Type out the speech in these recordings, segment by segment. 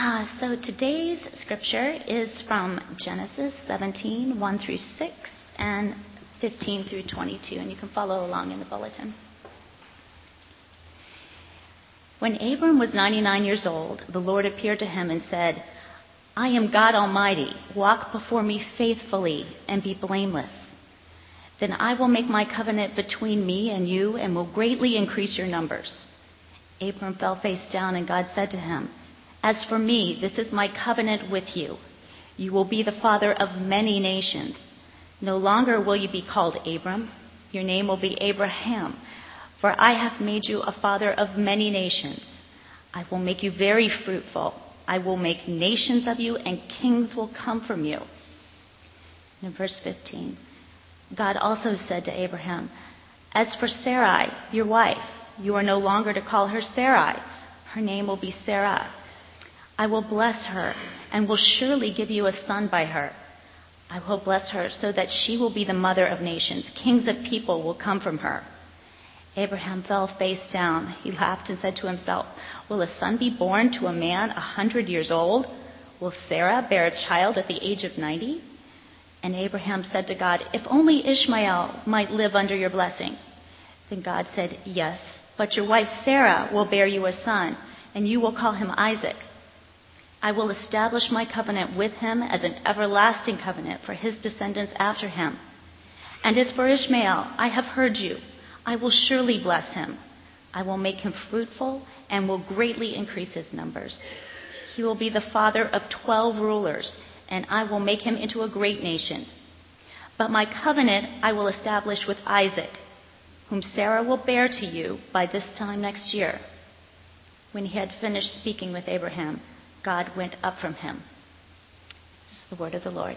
So today's scripture is from Genesis 17, 1 through 6, and 15 through 22, and you can follow along in the bulletin. When Abram was 99 years old, the Lord appeared to him and said, "I am God Almighty. Walk before me faithfully and be blameless. Then I will make my covenant between me and you and will greatly increase your numbers." Abram fell face down, and God said to him, "As for me, this is my covenant with you. You will be the father of many nations. No longer will you be called Abram. Your name will be Abraham, for I have made you a father of many nations. I will make you very fruitful. I will make nations of you, and kings will come from you." In verse 15, God also said to Abraham, "As for Sarai, your wife, you are no longer to call her Sarai. Her name will be Sarah. I will bless her and will surely give you a son by her. I will bless her so that she will be the mother of nations. Kings of people will come from her." Abraham fell face down. He laughed and said to himself, "Will a son be born to a man 100 years old? Will Sarah bear a child at the age of 90? And Abraham said to God, "If only Ishmael might live under your blessing." Then God said, "Yes, but your wife Sarah will bear you a son, and you will call him Isaac. I will establish my covenant with him as an everlasting covenant for his descendants after him. And as for Ishmael, I have heard you. I will surely bless him. I will make him fruitful and will greatly increase his numbers. He will be the father of 12 rulers, and I will make him into a great nation. But my covenant I will establish with Isaac, whom Sarah will bear to you by this time next year." When he had finished speaking with Abraham, God went up from him. This is the word of the Lord.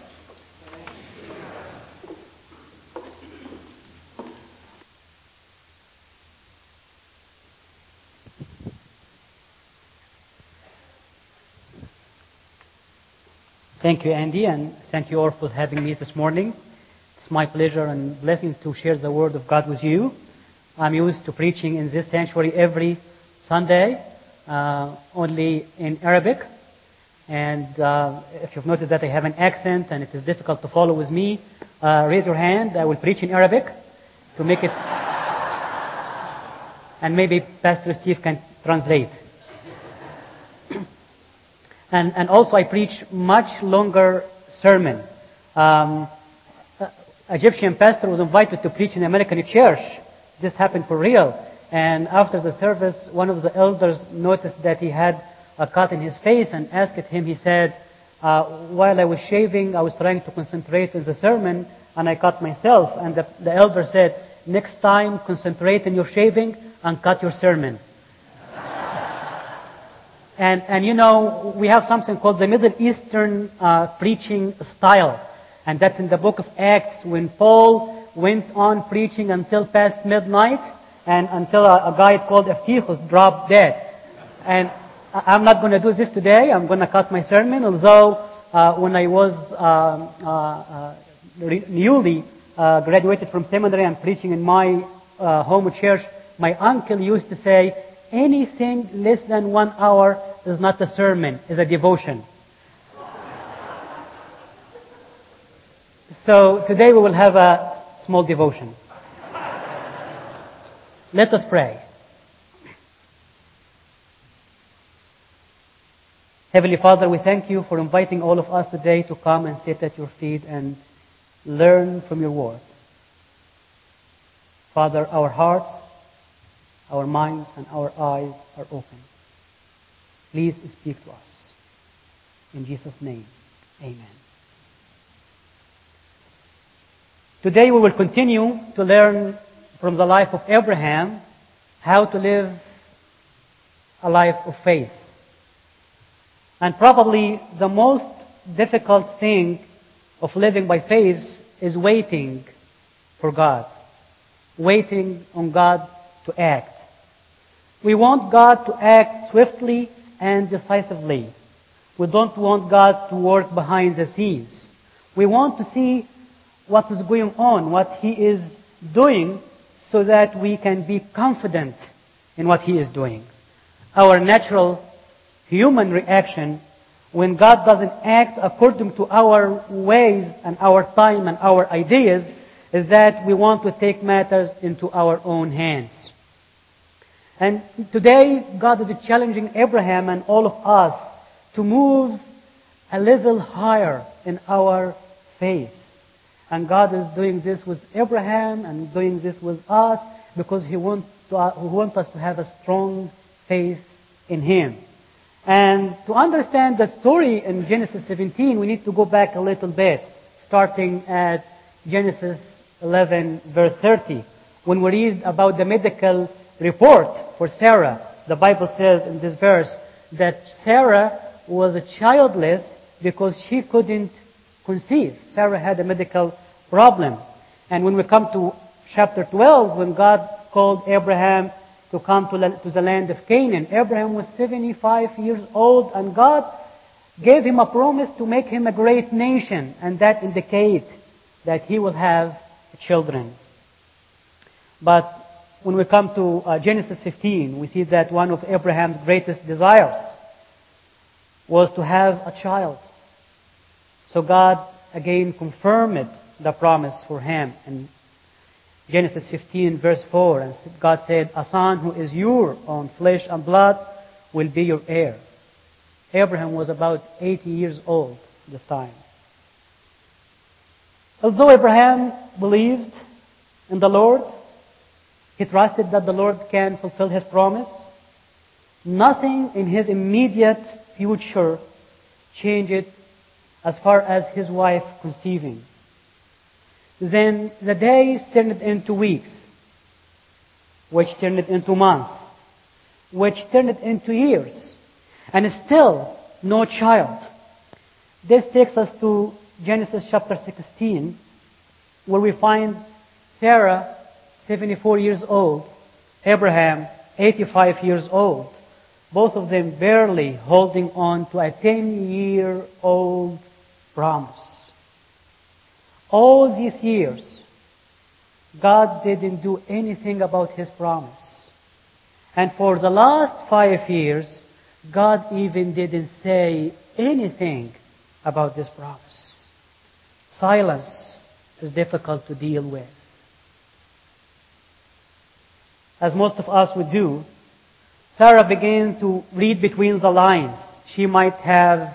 Thank you, Andy, and thank you all for having me this morning. It's my pleasure and blessing to share the Word of God with you. I'm used to preaching in this sanctuary every Sunday, only in Arabic. And if you've noticed that I have an accent and it is difficult to follow with me, raise your hand. I will preach in Arabic to make it... and maybe Pastor Steve can translate. And also I preach much longer sermon. Egyptian pastor was invited to preach in American church. This happened for real. And after the service, one of the elders noticed that he had a cut in his face and asked him, he said, "While I was shaving, I was trying to concentrate on the sermon and I cut myself." And the elder said, "Next time, concentrate on your shaving and cut your sermon." And you know, we have something called the Middle Eastern preaching style. And that's in the book of Acts, when Paul went on preaching until past midnight and until a guy called Ephesus dropped dead. And I'm not going to do this today. I'm going to cut my sermon. Although when I was newly graduated from seminary and preaching in my home church, my uncle used to say, anything less than 1 hour is not a sermon, is a devotion. So today we will have a small devotion. Let us pray. Heavenly Father, we thank you for inviting all of us today to come and sit at your feet and learn from your word. Father, our hearts, our minds, and our eyes are open. Please speak to us. In Jesus' name, amen. Today we will continue to learn from the life of Abraham how to live a life of faith. And probably the most difficult thing of living by faith is waiting for God. Waiting on God to act. We want God to act swiftly and decisively. We don't want God to work behind the scenes. We want to see what is going on, what He is doing, so that we can be confident in what He is doing. Our natural human reaction when God doesn't act according to our ways and our time and our ideas, is that we want to take matters into our own hands. And today, God is challenging Abraham and all of us to move a level higher in our faith. And God is doing this with Abraham and doing this with us because He wants us to have a strong faith in Him. And to understand the story in Genesis 17, we need to go back a little bit, starting at Genesis 11, verse 30. When we read about the medical report for Sarah, the Bible says in this verse that Sarah was childless because she couldn't conceive. Sarah had a medical problem. And when we come to chapter 12, when God called Abraham to come to the land of Canaan, Abraham was 75 years old, and God gave him a promise to make him a great nation, and that indicates that he will have children. But when we come to Genesis 15, we see that one of Abraham's greatest desires was to have a child. So God again confirmed the promise for him in Genesis 15, verse 4. And God said, "A son who is your own flesh and blood will be your heir." Abraham was about 80 years old this time. Although Abraham believed in the Lord, he trusted that the Lord can fulfill His promise, nothing in his immediate future changed as far as his wife conceiving. Then the days turned into weeks, which turned into months, which turned into years, and still no child. This takes us to Genesis chapter 16, where we find Sarah, 74 years old, Abraham, 85 years old, both of them barely holding on to a 10-year-old promise. All these years, God didn't do anything about His promise. And for the last 5 years, God even didn't say anything about this promise. Silence is difficult to deal with. As most of us would do, Sarah began to read between the lines. She might have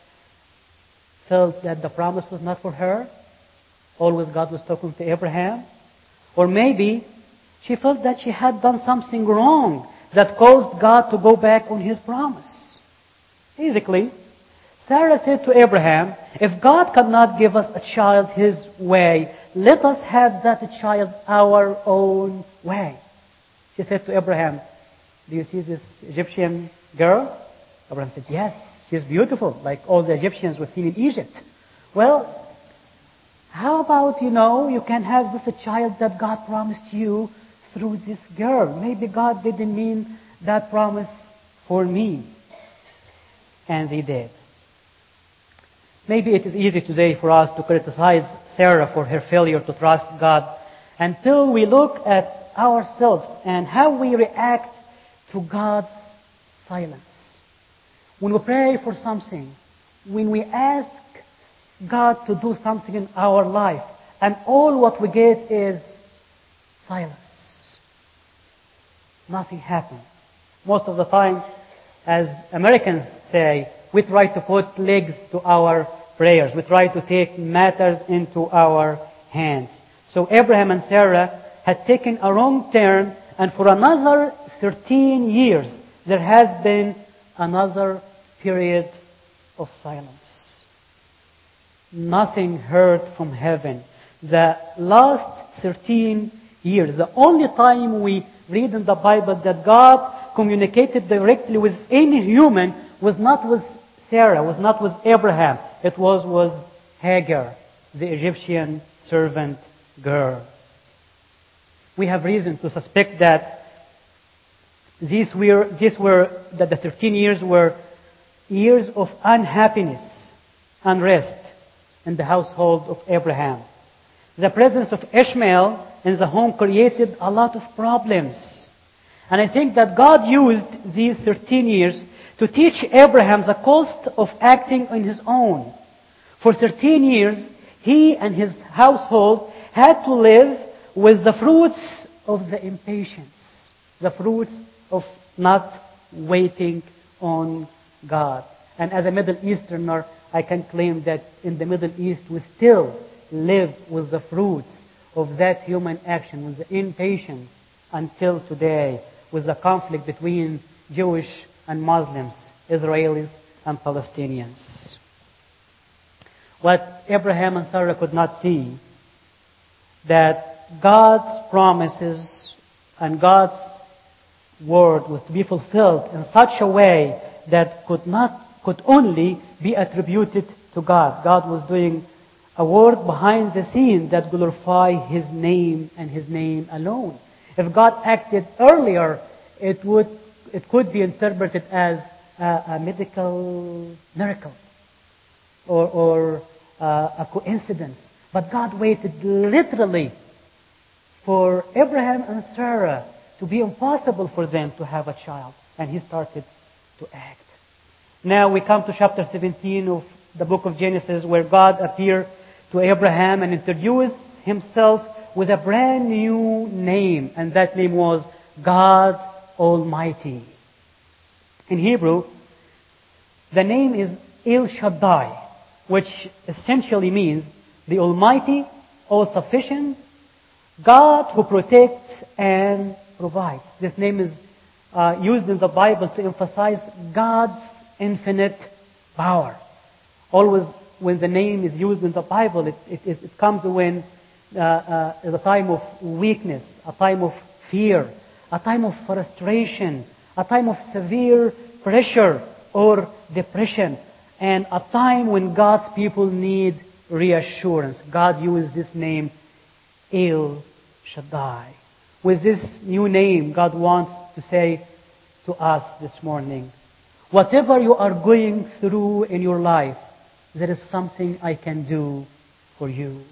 felt that the promise was not for her. Always God was talking to Abraham. Or maybe she felt that she had done something wrong that caused God to go back on His promise. Basically, Sarah said to Abraham, "If God cannot give us a child His way, let us have that child our own way." She said to Abraham, "Do you see this Egyptian girl?" Abraham said, "Yes, she is beautiful, like all the Egyptians we've seen in Egypt." "Well, how about, you can have this child that God promised you through this girl. Maybe God didn't mean that promise for me." And they did. Maybe it is easy today for us to criticize Sarah for her failure to trust God until we look at ourselves and how we react to God's silence. When we pray for something, when we ask God to do something in our life, and all what we get is silence. Nothing happens. Most of the time, as Americans say, we try to put legs to our prayers. We try to take matters into our hands. So Abraham and Sarah had taken a wrong turn, and for another 13 years, there has been another period of silence. Nothing heard from heaven. The last 13 years, the only time we read in the Bible that God communicated directly with any human was not with Sarah, was not with Abraham. It was with Hagar, the Egyptian servant girl. We have reason to suspect that the 13 years were years of unhappiness, unrest in the household of Abraham. The presence of Ishmael in the home created a lot of problems. And I think that God used these 13 years to teach Abraham the cost of acting on his own. For 13 years, he and his household had to live with the fruits of the impatience, the fruits of not waiting on God. And as a Middle Easterner, I can claim that in the Middle East we still live with the fruits of that human action, with the impatience until today, with the conflict between Jewish and Muslims, Israelis and Palestinians. What Abraham and Sarah could not see, that God's promises and God's word was to be fulfilled in such a way that could only be attributed to God. God was doing a work behind the scene that glorified His name and His name alone. If God acted earlier, it could be interpreted as a medical miracle or a coincidence. But God waited literally for Abraham and Sarah to be impossible for them to have a child. And He started to act. Now we come to chapter 17 of the book of Genesis, where God appeared to Abraham and introduced Himself with a brand new name. And that name was God Almighty. In Hebrew, the name is El Shaddai, which essentially means the Almighty, all-sufficient, God who protects and provides. This name is used in the Bible to emphasize God's infinite power. Always when the name is used in the Bible, it comes when a time of weakness, a time of fear, a time of frustration, a time of severe pressure or depression, and a time when God's people need reassurance. God uses this name, El Shaddai. With this new name, God wants to say to us this morning, whatever you are going through in your life, there is something I can do for you.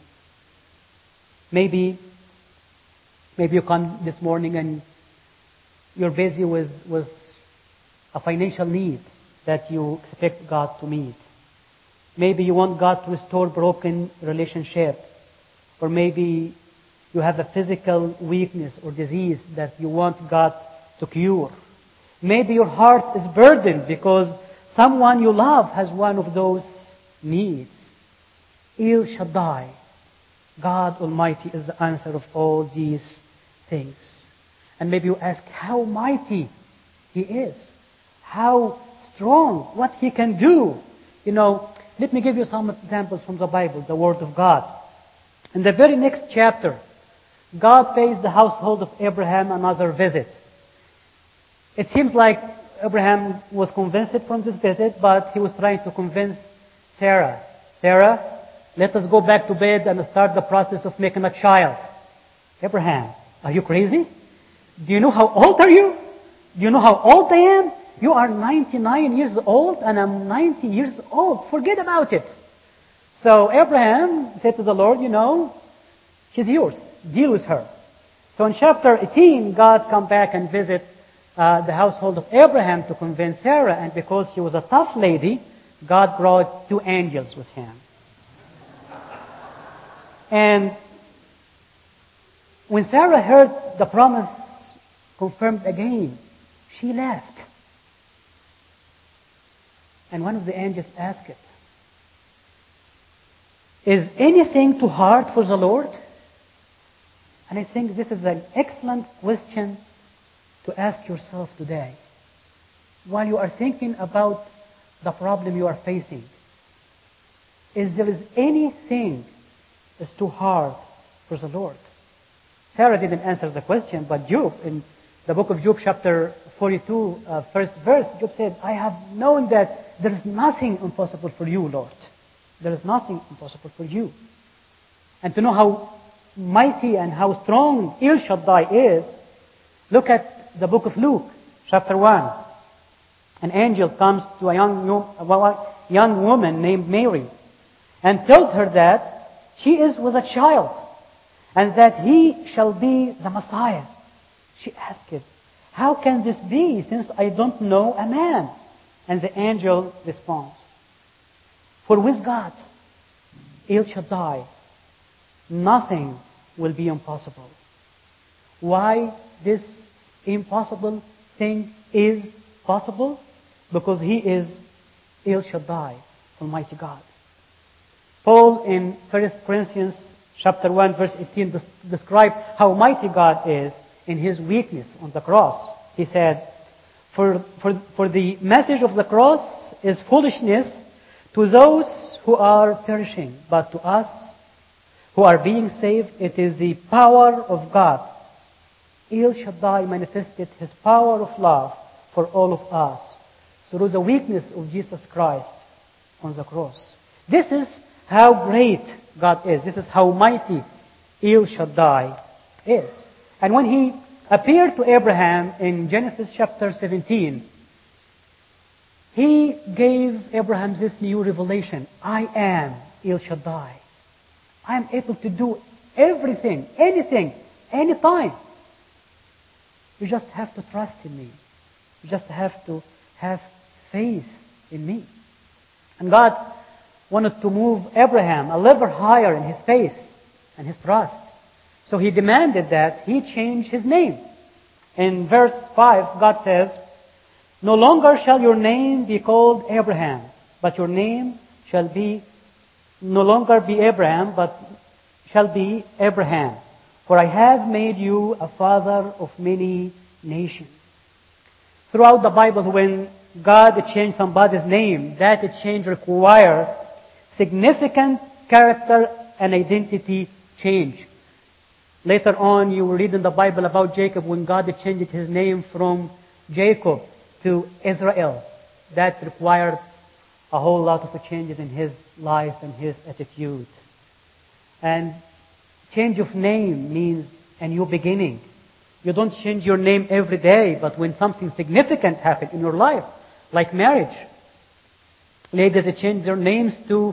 Maybe you come this morning and you're busy with a financial need that you expect God to meet. Maybe you want God to restore broken relationship. Or maybe you have a physical weakness or disease that you want God to cure. Maybe your heart is burdened because someone you love has one of those needs. El Shaddai, God Almighty, is the answer of all these things. And maybe you ask how mighty He is, how strong, what He can do. Let me give you some examples from the Bible, the Word of God. In the very next chapter, God pays the household of Abraham another visit. It seems like Abraham was convinced from this visit, but he was trying to convince Sarah. Sarah, let us go back to bed and start the process of making a child. Abraham, are you crazy? Do you know how old are you? Do you know how old I am? You are 99 years old and I'm 90 years old. Forget about it. So Abraham said to the Lord, she's yours. Deal with her. So in chapter 18, God come back and visit the household of Abraham to convince Sarah. And because she was a tough lady, God brought 2 angels with Him. And when Sarah heard the promise confirmed again, she left. And one of the angels asked it, is anything too hard for the Lord? And I think this is an excellent question to ask yourself today. While you are thinking about the problem you are facing, is there anything that's too hard for the Lord? Sarah didn't answer the question, but Job, in the book of Job, chapter 42, first verse, Job said, I have known that there is nothing impossible for you, Lord. There is nothing impossible for you. And to know how mighty and how strong El Shaddai is, look at the book of Luke, chapter 1. An angel comes to a young woman named Mary and tells her that she is with a child and that He shall be the Messiah. She asked him, how can this be since I don't know a man? And the angel responds, "For with God, El Shaddai, nothing will be impossible." Why this impossible thing is possible? Because He is El Shaddai, Almighty God. Paul in 1 Corinthians chapter 1 verse 18 described how mighty God is in His weakness on the cross. He said, For the message of the cross is foolishness to those who are perishing, but to us who are being saved, it is the power of God. El Shaddai manifested His power of love for all of us through the weakness of Jesus Christ on the cross. This is how great God is. This is how mighty El Shaddai is. And when He appeared to Abraham in Genesis chapter 17, He gave Abraham this new revelation. I am El Shaddai. I am able to do everything, anything, anytime. You just have to trust in me. You just have to have faith in me. And God wanted to move Abraham a level higher in his faith and his trust. So He demanded that he change his name. In verse 5, God says, "No longer shall your name be called Abraham, but your name shall be no longer be Abraham, but shall be Abraham. For I have made you a father of many nations." Throughout the Bible, when God changed somebody's name, that change required significant character and identity change. Later on, you will read in the Bible about Jacob when God changed his name from Jacob to Israel. That required a whole lot of changes in his life and his attitude. And change of name means a new beginning. You don't change your name every day, but when something significant happens in your life, like marriage. Ladies change their names to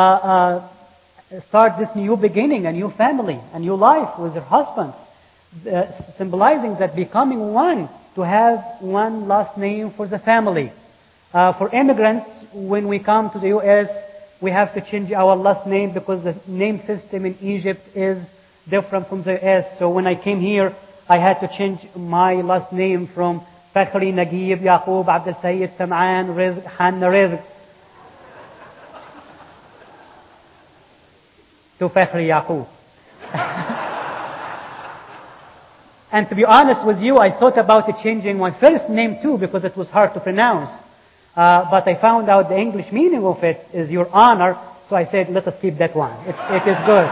start this new beginning, a new family, a new life with their husbands, symbolizing that becoming one, to have one last name for the family. For immigrants, when we come to the U.S., we have to change our last name because the name system in Egypt is different from the U.S. So when I came here, I had to change my last name from Fakhri, Naguib, Yaqub, Abdel Sayyid, Sam'an, Rizq, Hanna, Rizq to Fakhri Yaqub. And to be honest with you, I thought about changing my first name too because it was hard to pronounce. But I found out the English meaning of it is your honor, so I said, let us keep that one. It is good.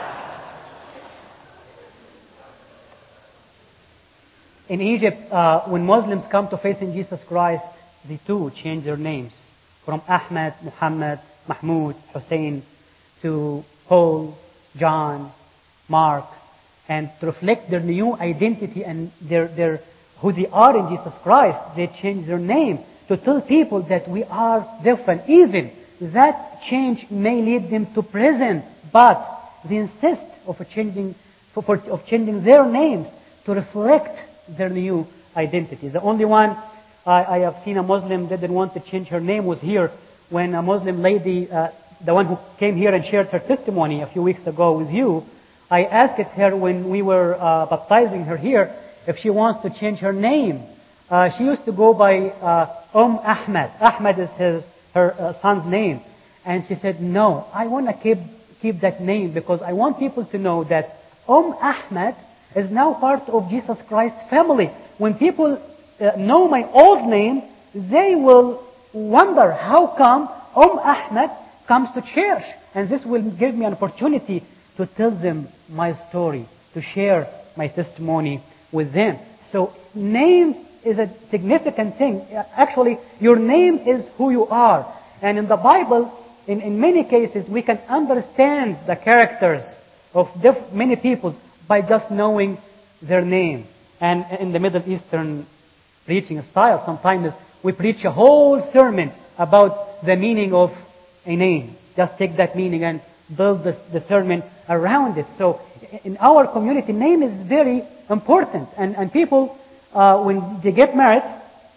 In Egypt, when Muslims come to faith in Jesus Christ, they too change their names from Ahmed, Muhammad, Mahmoud, Hussein to Paul, John, Mark, and to reflect their new identity and their who they are in Jesus Christ, they change their name to tell people that we are different. Even that change may lead them to prison, but they insist of changing their names to reflect their new identity. The only one I have seen a Muslim that didn't want to change her name was here when a Muslim lady, the one who came here and shared her testimony a few weeks ago with you, I asked her when we were baptizing her here if she wants to change her name. She used to go by Ahmed. Ahmed is her son's name. And she said, no, I want to keep that name because I want people to know that Ahmed is now part of Jesus Christ's family. When people know my old name, they will wonder how come Ahmed comes to church. And this will give me an opportunity to tell them my story, to share my testimony with them. So name is a significant thing. Actually, your name is who you are. And in the Bible, in many cases, we can understand the characters of many peoples by just knowing their name. And in the Middle Eastern preaching style, sometimes we preach a whole sermon about the meaning of a name. Just take that meaning and build the sermon around it. So in our community, name is very important. And people, when they get married,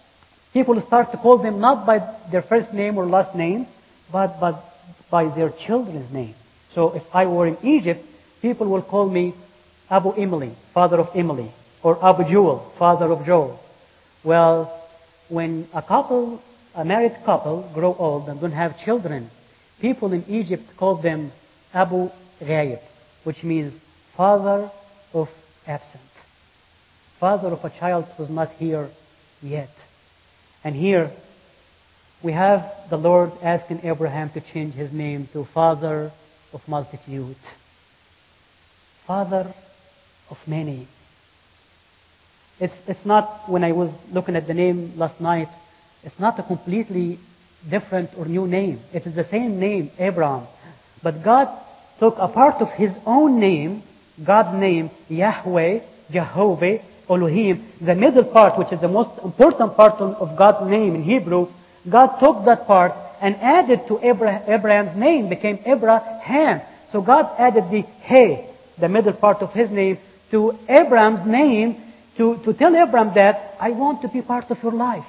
People start to call them not by their first name or last name, but by their children's name. So if I were in Egypt, people will call me Abu Emily, father of Emily, or Abu Jewel, father of Joel. Well, when a married couple grow old and don't have children, people in Egypt call them Abu Ghaib, which means father of absent. Father of a child who's not here yet. And here we have the Lord asking Abraham to change his name to Father of Multitude. Father of many. It's not, when I was looking at the name last night, it's not a completely different or new name. It is the same name, Abraham. But God took a part of his own name, God's name, Yahweh, Jehovah, Elohim, the middle part, which is the most important part of God's name in Hebrew. God took that part and added to Abraham's name, became Abraham. So God added the He, the middle part of his name, to Abraham's name to tell Abraham that I want to be part of your life.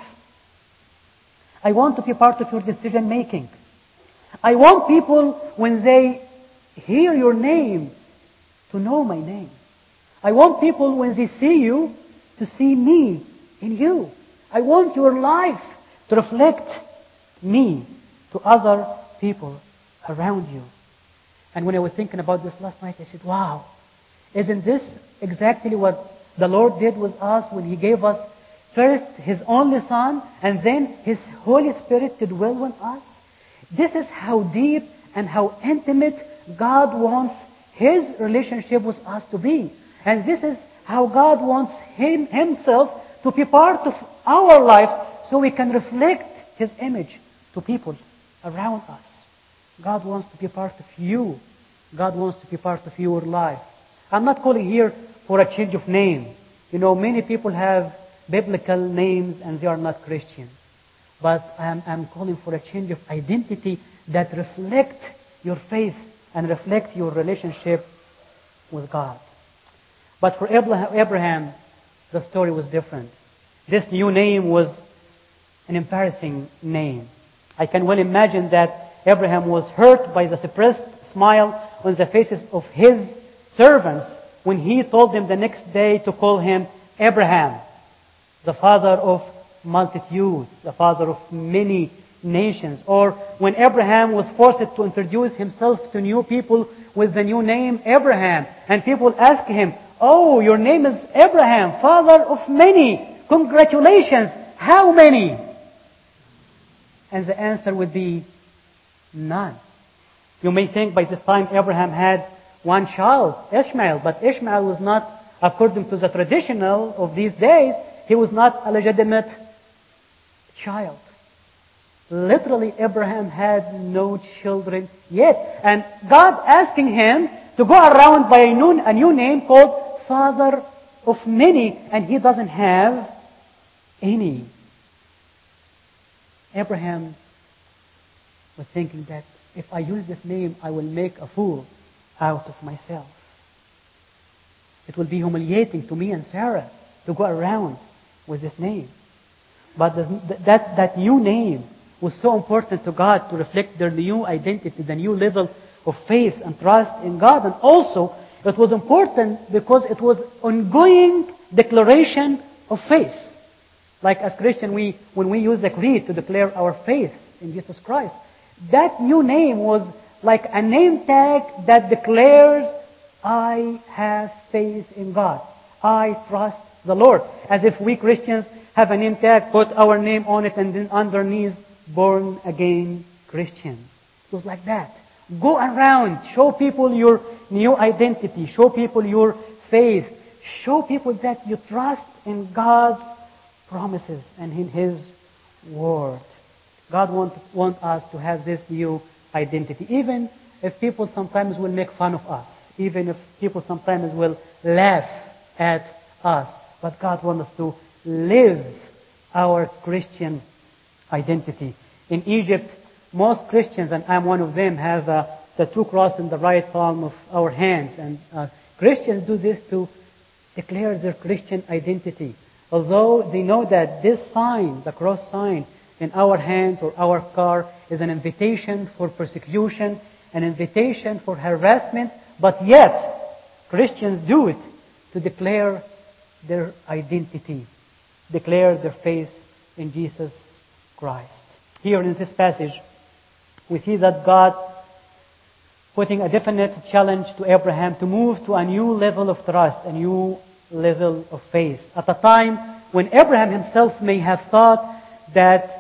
I want to be part of your decision making. I want people, when they hear your name, to know my name. I want people, when they see you, to see me in you. I want your life to reflect me to other people around you. And when I was thinking about this last night, I said, wow, isn't this exactly what the Lord did with us when He gave us first His only Son and then His Holy Spirit to dwell with us? This is how deep and how intimate God wants His relationship with us to be. And this is how God wants Himself to be part of our lives so we can reflect His image to people around us. God wants to be part of you. God wants to be part of your life. I'm not calling here for a change of name. You know, many people have biblical names and they are not Christians. But I'm calling for a change of identity that reflect your faith and reflect your relationship with God. But for Abraham, the story was different. This new name was an embarrassing name. I can well imagine that Abraham was hurt by the suppressed smile on the faces of his servants when he told them the next day to call him Abraham, the father of multitudes, the father of many nations. Or when Abraham was forced to introduce himself to new people with the new name Abraham, and people ask him, "Oh, your name is Abraham, father of many. Congratulations. How many?" And the answer would be none. You may think by this time Abraham had one child, Ishmael, but Ishmael was not, according to the traditional of these days, he was not a legitimate child. Literally, Abraham had no children yet. And God asking him to go around by a new name called Father of Many, and he doesn't have any. Abraham was thinking that if I use this name, I will make a fool out of myself. It will be humiliating to me and Sarah to go around with this name. But that new name was so important to God to reflect their new identity, the new level of faith and trust in God. And also, it was important because it was ongoing declaration of faith. Like as Christians, when we use a creed to declare our faith in Jesus Christ, that new name was like a name tag that declares, I have faith in God. I trust the Lord. As if we Christians have a name tag, put our name on it, and then underneath, born again Christian. It was like that. Go around, show people your new identity, show people your faith, show people that you trust in God's promises and in His Word. God wants us to have this new identity, even if people sometimes will make fun of us, even if people sometimes will laugh at us. But God wants us to live our Christian identity. In Egypt, most Christians, and I'm one of them, have the two crosses in the right palm of our hands. And Christians do this to declare their Christian identity. Although they know that this sign, the cross sign, in our hands or our car is an invitation for persecution, an invitation for harassment, but yet Christians do it to declare their identity, declare their faith in Jesus Christ. Here in this passage, we see that God putting a definite challenge to Abraham to move to a new level of trust, a new level of faith. At a time when Abraham himself may have thought that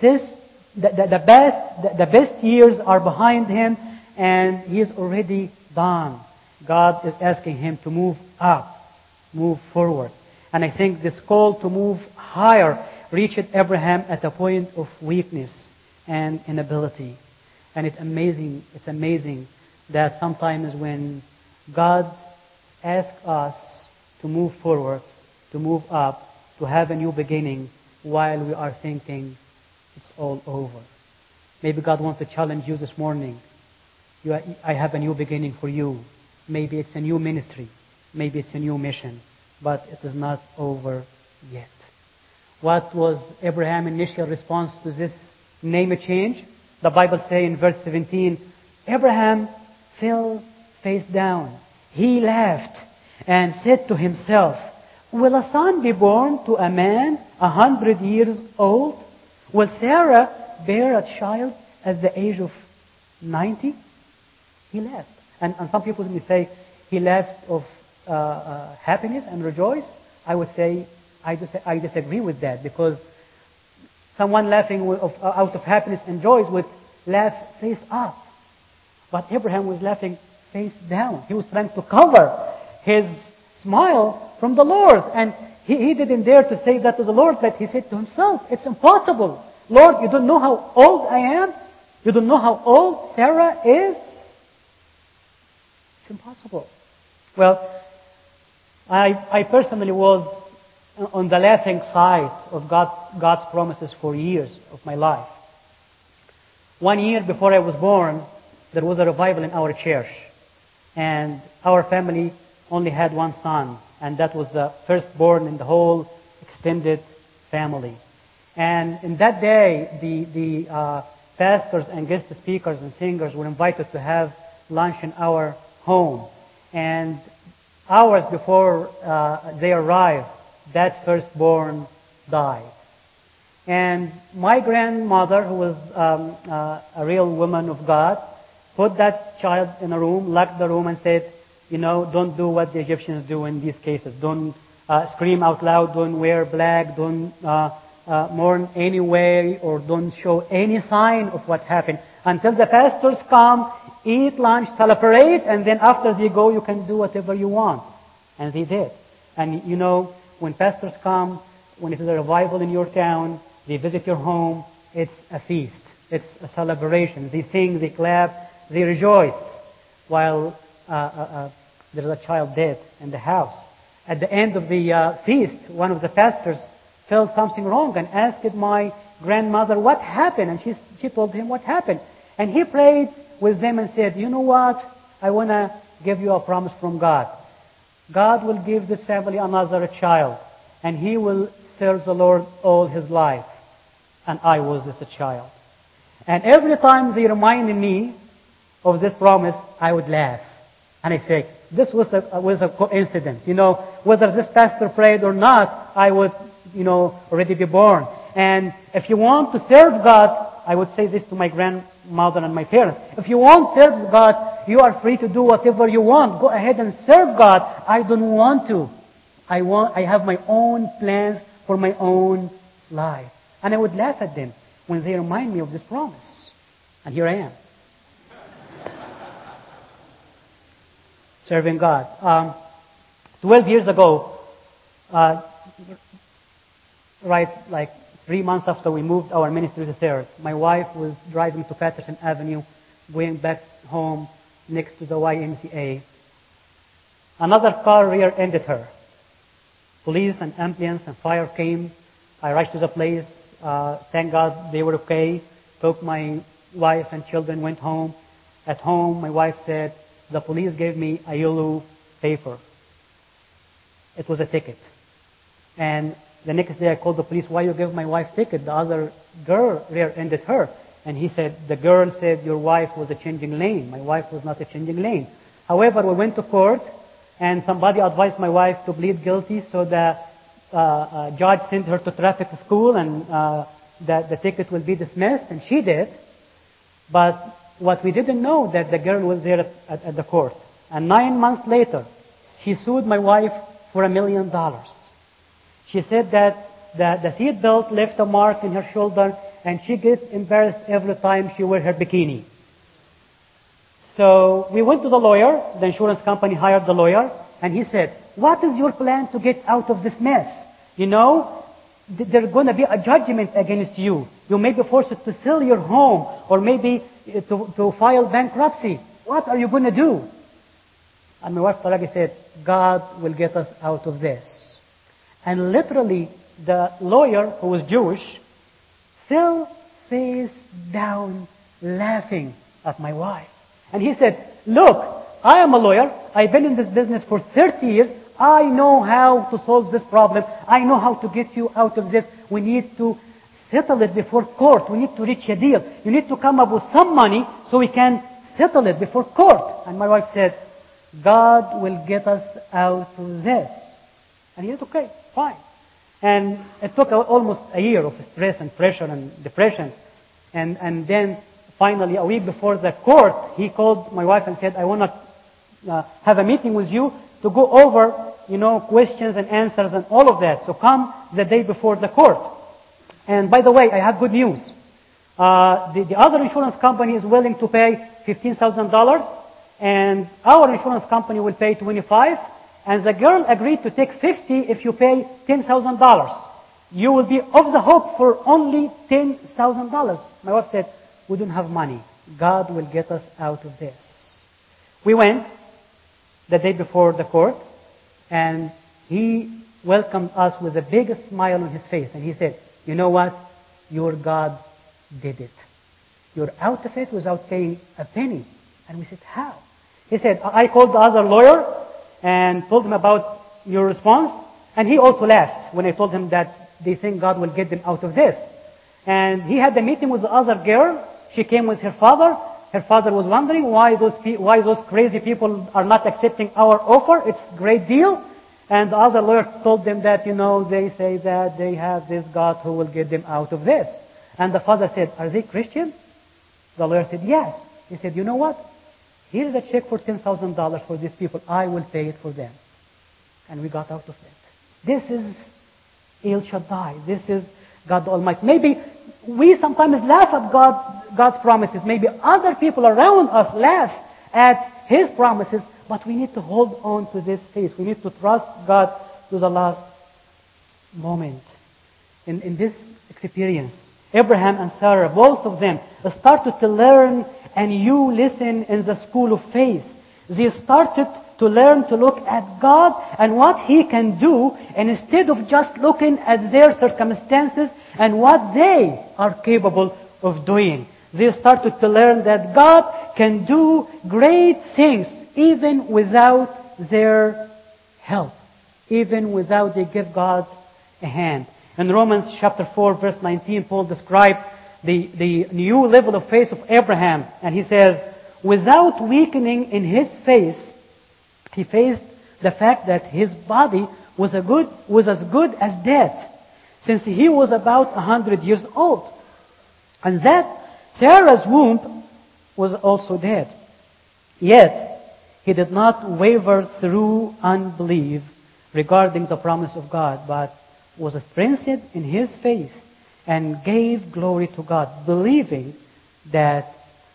the best years are behind him and he is already done. God is asking him to move up, move forward. And I think this call to move higher reached Abraham at a point of weakness and inability. And it's amazing that sometimes when God asks us to move forward, to move up, to have a new beginning while we are thinking it's all over. Maybe God wants to challenge you this morning. I have a new beginning for you. Maybe it's a new ministry. Maybe it's a new mission. But it is not over yet. What was Abraham's initial response to this name change? The Bible says in verse 17, Abraham fell face down. He laughed and said to himself, will a son be born to a man 100 years old? Will Sarah bear a child at the age of 90? He laughed. And some people may say he laughed of happiness and rejoice. I would say I disagree with that, because someone laughing out of happiness and joy would laugh face up. But Abraham was laughing face down. He was trying to cover his smile from the Lord. And he didn't dare to say that to the Lord, but he said to himself, it's impossible. Lord, you don't know how old I am? You don't know how old Sarah is? It's impossible. Well, I personally was on the laughing side of God's promises for years of my life. 1 year before I was born, there was a revival in our church. And our family only had one son. And that was the firstborn in the whole extended family. And in that day, the pastors and guest speakers and singers were invited to have lunch in our home. And hours before they arrived, that firstborn died. And my grandmother, who was a real woman of God, put that child in a room, locked the room, and said, don't do what the Egyptians do in these cases. Don't scream out loud, don't wear black, don't mourn any way, or don't show any sign of what happened. Until the pastors come, eat lunch, celebrate, and then after they go, you can do whatever you want. And they did. And when pastors come, when it is a revival in your town, they visit your home, it's a feast. It's a celebration. They sing, they clap, they rejoice, while there's a child dead in the house. At the end of the feast, one of the pastors felt something wrong and asked my grandmother what happened. And she told him what happened. And he prayed with them and said, you know what? I want to give you a promise from God. God will give this family another child, and he will serve the Lord all his life. And I was this child. And every time they reminded me of this promise, I would laugh. And I say, this was a coincidence. Whether this pastor prayed or not, I would, already be born. And if you want to serve God, I would say this to my grandmother and my parents. If you want to serve God, you are free to do whatever you want. Go ahead and serve God. I don't want to. I have my own plans for my own life. And I would laugh at them when they remind me of this promise. And here I am. Serving God. 12 years ago, like 3 months after we moved our ministry to Third, my wife was driving to Patterson Avenue, going back home next to the YMCA. Another car rear-ended her. Police and ambulance and fire came. I rushed to the place. Thank God they were okay. Took my wife and children, went home. At home, my wife said, the police gave me a yellow paper. It was a ticket. And the next day I called the police. Why you give my wife ticket? The other girl rear-ended her. And he said, the girl said, your wife was a changing lane. My wife was not a changing lane. However, we went to court, and somebody advised my wife to plead guilty, so the judge sent her to traffic school, and the ticket will be dismissed, and she did. But what we didn't know, that the girl was there at the court. And 9 months later, she sued my wife for $1 million. She said that the seat belt left a mark in her shoulder, and she gets embarrassed every time she wears her bikini. So we went to the lawyer. The insurance company hired the lawyer, and he said, what is your plan to get out of this mess? You know, there's going to be a judgment against you. You may be forced to sell your home, or maybe to file bankruptcy. What are you going to do? And my wife Talagi said, God will get us out of this. And literally, the lawyer, who was Jewish, fell face down laughing at my wife. And he said, look, I am a lawyer. I've been in this business for 30 years. I know how to solve this problem. I know how to get you out of this. We need to settle it before court. We need to reach a deal. You need to come up with some money so we can settle it before court. And my wife said, God will get us out of this. And he said, okay, fine. And it took almost a year of stress and pressure and depression. And then finally, a week before the court, he called my wife and said, I want to have a meeting with you to go over, questions and answers and all of that. So come the day before the court. And by the way, I have good news. The other insurance company is willing to pay $15,000, and our insurance company will pay $25,000. And the girl agreed to take $50,000 if you pay $10,000. You will be off the hook for only $10,000. My wife said, we don't have money. God will get us out of this. We went the day before the court, and he welcomed us with a big smile on his face. And he said, you know what? Your God did it. You're out of it without paying a penny. And we said, how? He said, I called the other lawyer and told him about your response. And he also laughed when I told him that they think God will get them out of this. And he had a meeting with the other girl. She came with her father. Her father was wondering why those crazy people are not accepting our offer. It's a great deal. And the other lawyer told them that, they say that they have this God who will get them out of this. And the father said, are they Christian? The lawyer said, yes. He said, you know what? Here's a check for $10,000 for these people. I will pay it for them. And we got out of it. This is El Shaddai. This is God the Almighty. Maybe we sometimes laugh at God's promises. Maybe other people around us laugh at His promises. But we need to hold on to this faith. We need to trust God to the last moment. In this experience, Abraham and Sarah, both of them, started to learn a new lesson in the school of faith. They started to learn to look at God and what He can do, and instead of just looking at their circumstances and what they are capable of doing. They started to learn that God can do great things even without their help, even without they give God a hand. In Romans chapter 4, verse 19, Paul described the new level of faith of Abraham. And he says, without weakening in his faith, he faced the fact that his body was as good as dead, since he was about 100 years old. And that Sarah's womb was also dead. Yet, he did not waver through unbelief regarding the promise of God, but was strengthened in his faith and gave glory to God, believing that,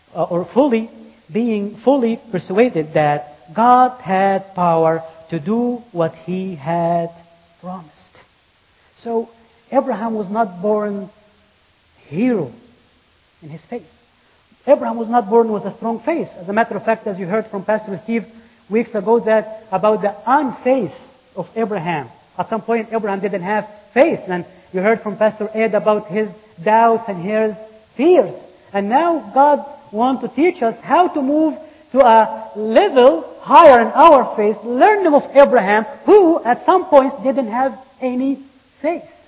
being fully persuaded that God had power to do what He had promised. So, Abraham was not born hero in his faith. Abraham was not born with a strong faith. As a matter of fact, as you heard from Pastor Steve weeks ago, that about the unfaith of Abraham. At some point, Abraham didn't have faith. And you heard from Pastor Ed about his doubts and his fears. And now God wants to teach us how to move to a level higher in our faith, learning of Abraham, who at some point didn't have any faith.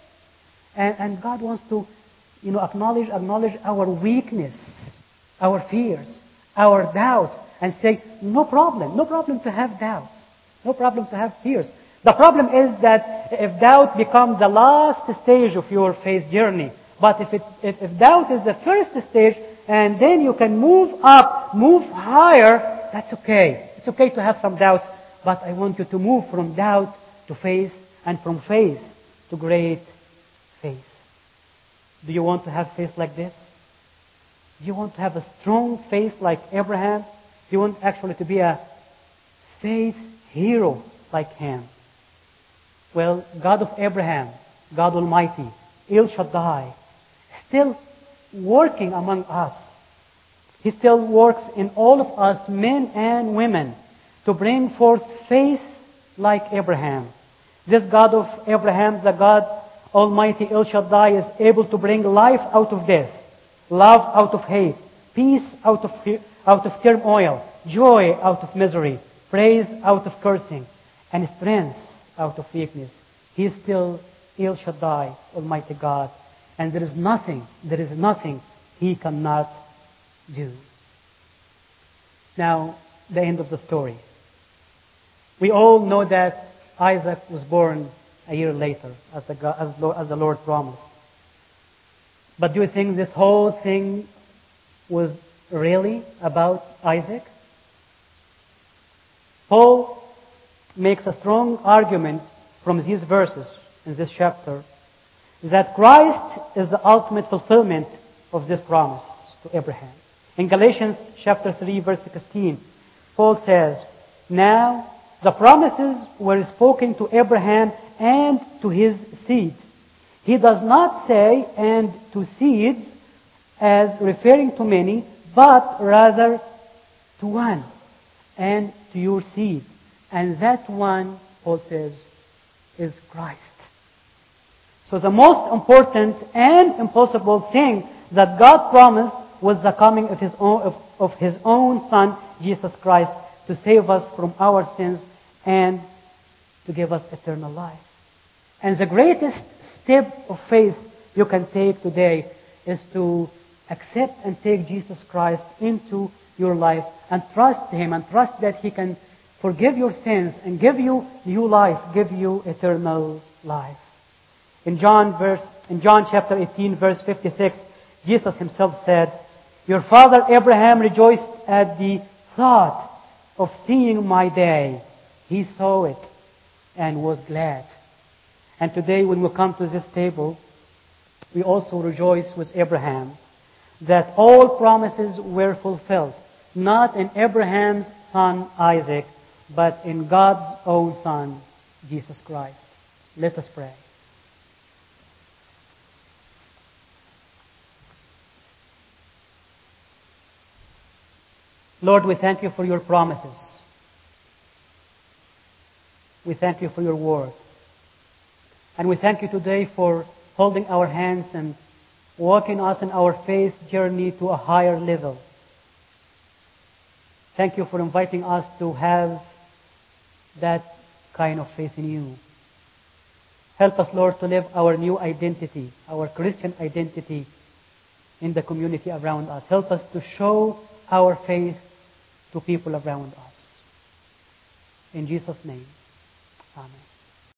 And God wants to, acknowledge our weakness, our fears, our doubts, and say, no problem to have doubts, no problem to have fears. The problem is that if doubt becomes the last stage of your faith journey, but if doubt is the first stage, and then you can move up, move higher, that's okay. It's okay to have some doubts, but I want you to move from doubt to faith, and from faith to great faith. Do you want to have faith like this? Do you want to have a strong faith like Abraham? Do you want actually to be a faith hero like him? Well, God of Abraham, God Almighty, El Shaddai, still working among us. He still works in all of us, men and women, to bring forth faith like Abraham. This God of Abraham, the God Almighty El Shaddai, is able to bring life out of death, love out of hate, peace out of turmoil, joy out of misery, praise out of cursing, and strength out of weakness. He is still El Shaddai, Almighty God, and there is nothing He cannot do. Now, the end of the story. We all know that Isaac was born a year later, as the Lord promised. But do you think this whole thing was really about Isaac? Paul makes a strong argument from these verses in this chapter that Christ is the ultimate fulfillment of this promise to Abraham. In Galatians chapter 3, verse 16, Paul says, "Now the promises were spoken to Abraham and to his seed." He does not say "and to seeds" as referring to many, but rather to one, "and to your seed." And that one, Paul says, is Christ. So the most important and impossible thing that God promised was the coming of His own Son, Jesus Christ, to save us from our sins and to give us eternal life. And the greatest step of faith you can take today is to accept and take Jesus Christ into your life and trust Him and trust that He can forgive your sins and give you new life, give you eternal life. In John chapter 18, verse 56, Jesus Himself said, "Your father Abraham rejoiced at the thought of seeing my day. He saw it and was glad." And today when we come to this table, we also rejoice with Abraham that all promises were fulfilled, not in Abraham's son Isaac, but in God's own Son, Jesus Christ. Let us pray. Lord, we thank You for Your promises. We thank You for Your word. And we thank You today for holding our hands and walking us in our faith journey to a higher level. Thank You for inviting us to have that kind of faith in You. Help us, Lord, to live our new identity, our Christian identity in the community around us. Help us to show our faith to people around us. In Jesus' name, amen.